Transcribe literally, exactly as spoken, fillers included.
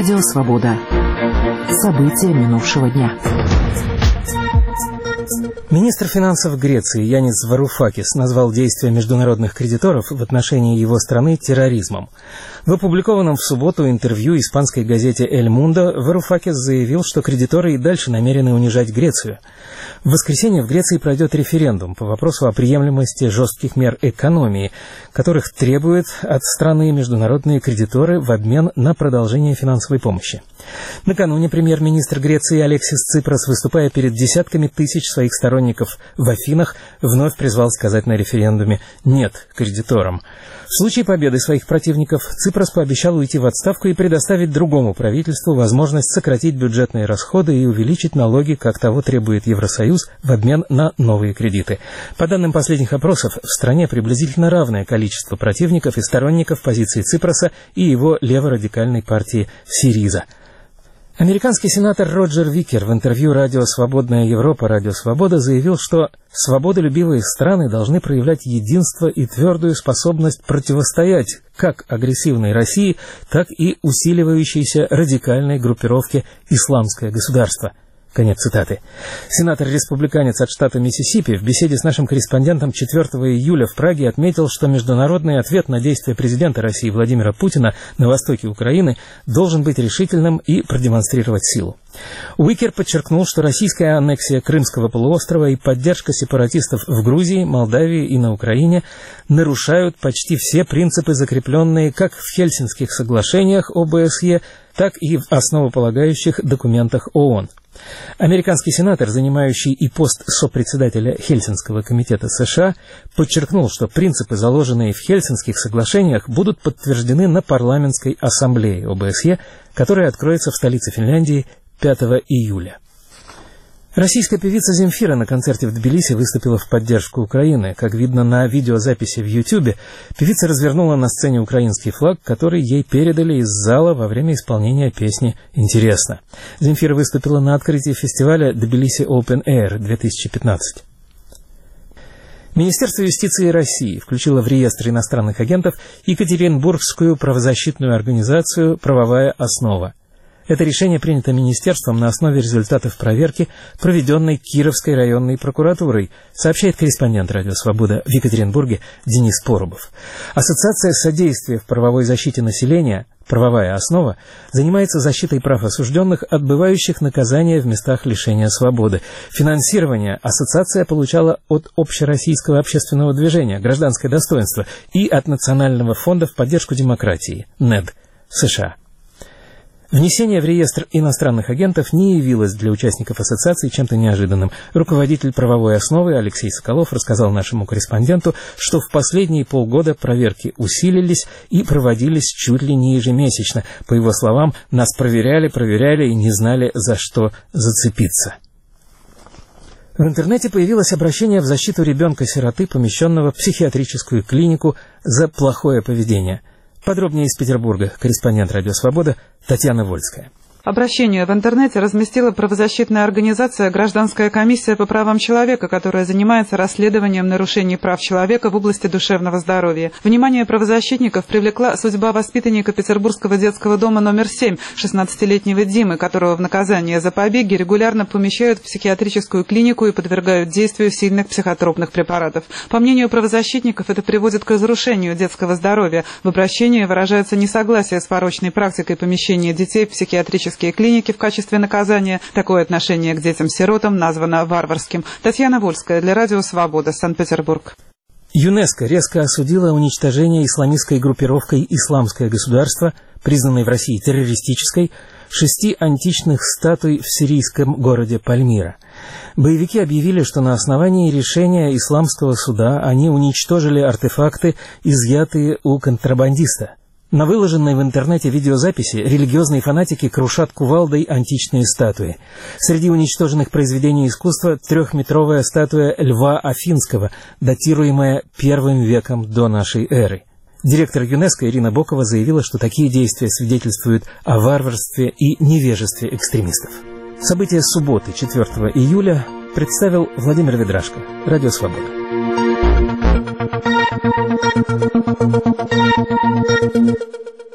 Радио Свобода. События минувшего дня. Министр финансов Греции Янис Варуфакис назвал действия международных кредиторов в отношении его страны терроризмом. В опубликованном в субботу интервью испанской газете «Эль Мундо» Варуфакис заявил, что кредиторы и дальше намерены унижать Грецию. В воскресенье в Греции пройдет референдум по вопросу о приемлемости жестких мер экономии, которых требуют от страны международные кредиторы в обмен на продолжение финансовой помощи. Накануне премьер-министр Греции Алексис Ципрос, выступая перед десятками тысяч своих сторонников в Афинах, вновь призвал сказать на референдуме «нет» кредиторам. В случае победы своих противников Ципрос пообещал уйти в отставку и предоставить другому правительству возможность сократить бюджетные расходы и увеличить налоги, как того требует Евросоюз, в обмен на новые кредиты. По данным последних опросов, в стране приблизительно равное количество противников и сторонников позиции Ципроса и его леворадикальной партии «Сириза». Американский сенатор Роджер Викер в интервью радио «Свободная Европа», радио «Свобода» заявил, что свободолюбивые страны должны проявлять единство и твердую способность противостоять как агрессивной России, так и усиливающейся радикальной группировке «Исламское государство». Конец цитаты. Сенатор-республиканец от штата Миссисипи в беседе с нашим корреспондентом четвёртого июля в Праге отметил, что международный ответ на действия президента России Владимира Путина на востоке Украины должен быть решительным и продемонстрировать силу. Уикер подчеркнул, что российская аннексия Крымского полуострова и поддержка сепаратистов в Грузии, Молдавии и на Украине нарушают почти все принципы, закрепленные как в Хельсинских соглашениях О Бэ Эс Е, так и в основополагающих документах ООН. Американский сенатор, занимающий и пост сопредседателя Хельсинского комитета США, подчеркнул, что принципы, заложенные в Хельсинских соглашениях, будут подтверждены на парламентской ассамблее О Бэ Эс Е, которая откроется в столице Финляндии пятого июля. Российская певица Земфира на концерте в Тбилиси выступила в поддержку Украины. Как видно на видеозаписи в Ютьюбе, певица развернула на сцене украинский флаг, который ей передали из зала во время исполнения песни «Интересно». Земфира выступила на открытии фестиваля Тбилиси Open Air две тысячи пятнадцать. Министерство юстиции России включило в реестр иностранных агентов Екатеринбургскую правозащитную организацию «Правовая основа». Это решение принято Министерством на основе результатов проверки, проведенной Кировской районной прокуратурой, сообщает корреспондент «Радио Свобода» в Екатеринбурге Денис Порубов. Ассоциация содействия в правовой защите населения «Правовая основа» занимается защитой прав осужденных, отбывающих наказание в местах лишения свободы. Финансирование ассоциация получала от Общероссийского общественного движения «Гражданское достоинство» и от Национального фонда в поддержку демократии НЭД США. Внесение в реестр иностранных агентов не явилось для участников ассоциации чем-то неожиданным. Руководитель правовой основы Алексей Соколов рассказал нашему корреспонденту, что в последние полгода проверки усилились и проводились чуть ли не ежемесячно. По его словам, нас проверяли, проверяли и не знали, за что зацепиться. В интернете появилось обращение в защиту ребенка-сироты, помещенного в психиатрическую клинику за плохое поведение. Подробнее из Петербурга корреспондент «Радио Свобода» Татьяна Вольская. Обращение в интернете разместила правозащитная организация «Гражданская комиссия по правам человека», которая занимается расследованием нарушений прав человека в области душевного здоровья. Внимание правозащитников привлекла судьба воспитанника Петербургского детского дома номер семь, шестнадцатилетнего Димы, которого в наказание за побеги регулярно помещают в психиатрическую клинику и подвергают действию сильных психотропных препаратов. По мнению правозащитников, это приводит к разрушению детского здоровья. В обращении выражается несогласие с порочной практикой помещения детей в психиатрическую клиники в качестве наказания. Такое отношение к детям-сиротам названо варварским. Татьяна Вольская для Радио Свобода, Санкт-Петербург. ЮНЕСКО резко осудило уничтожение исламистской группировкой «Исламское государство», признанной в России террористической, шести античных статуй в сирийском городе Пальмира. Боевики объявили, что на основании решения исламского суда они уничтожили артефакты, изъятые у контрабандиста. На выложенной в интернете видеозаписи религиозные фанатики крушат кувалдой античные статуи. Среди уничтоженных произведений искусства трехметровая статуя Льва Афинского, датируемая первым веком до нашей эры. Директор ЮНЕСКО Ирина Бокова заявила, что такие действия свидетельствуют о варварстве и невежестве экстремистов. События субботы, четвёртого июля, представил Владимир Ведрашко, Радио Свобода.